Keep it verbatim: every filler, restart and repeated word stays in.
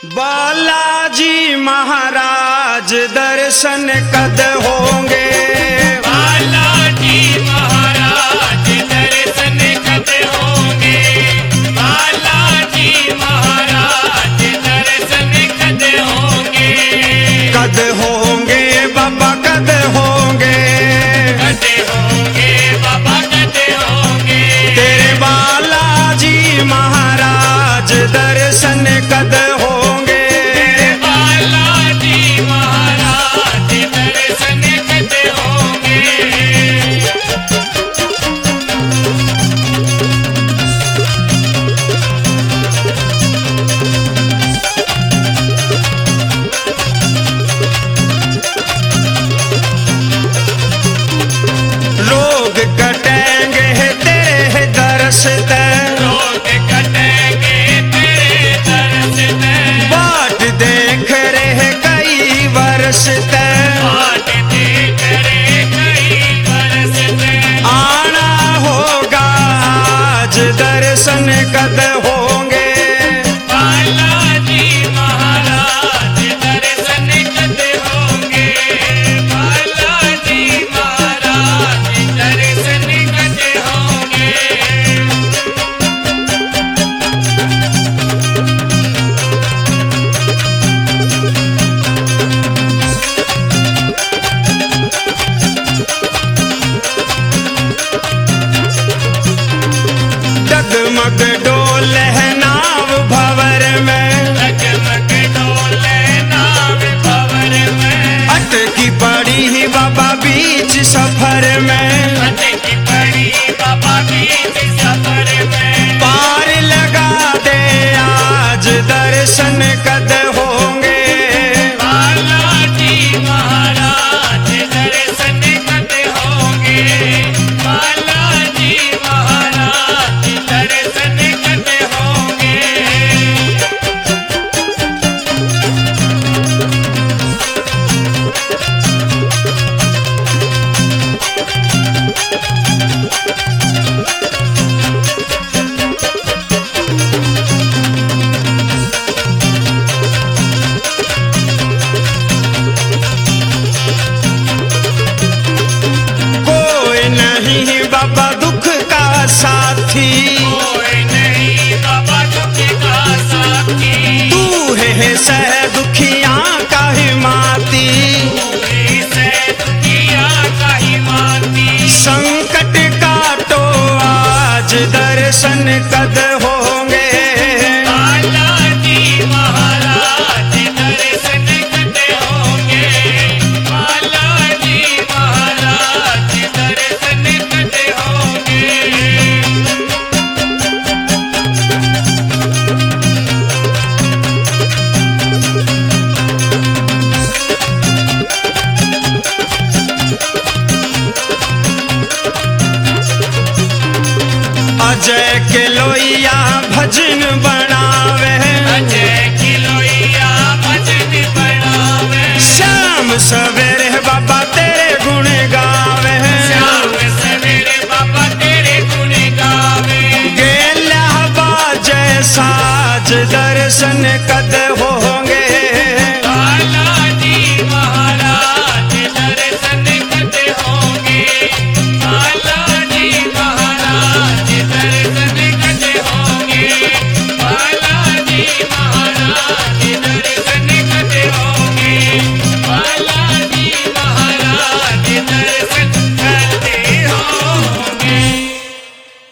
बालाजी महाराज दर्शन कद होंगे। बालाजी महाराज दर्शन कद होंगे। बालाजी महाराज दर्शन कद होंगे। कद होंगे बाबा कद होंगे। कद होंगे बाबा कद होंगे। तेरे बालाजी महाराज दर्शन कद होंगे। बालाजी महाराज दर्शन कद होंगे। लोग कटेंगे तेरे दर्श ते। लोग कटेंगे तेरे दर्श ते। बाट देख रहे कई वर्ष ते। बाट देख रहे कई बरस ते। आना होगा आज दर्शन कद होंगे। बालाजी महाराज दर्शन कद होंगे। बालाजी महाराज दर्शन कद होंगे। डगमग डोले नाव भंवर में। जगमग डोले नाव भंवर में। अटकी पड़ी ही बाबा बीच सफर में। अटकी पड़ी बाबा बीच सफर में। पार लगा दे आज दर्शन कद होंगे। बालाजी महाराज दर्शन कद होंगे। बालाजी महाराज दर्शन कद होंगे। कोई नहीं बाबा दुख का साथी। कोई नहीं बाबा दुख का साथी। तू है सह दुखिया का हिमाती। पूरी से दुनिया का ही माती। संकट काटो आज दर्शन कद होंगे। बालाजी महाराज दर्शन कद होंगे। बालाजी महाराज दर्शन कद होंगे। अजय के लोइया भजन बनावे। अजय की लोइया भजन बनावे। शाम सवेरे बाबा तेरे गुण गावे। श्याम सवेरे बाबा तेरे गुण गावे। गेला बाजय साज दर्शन कद हो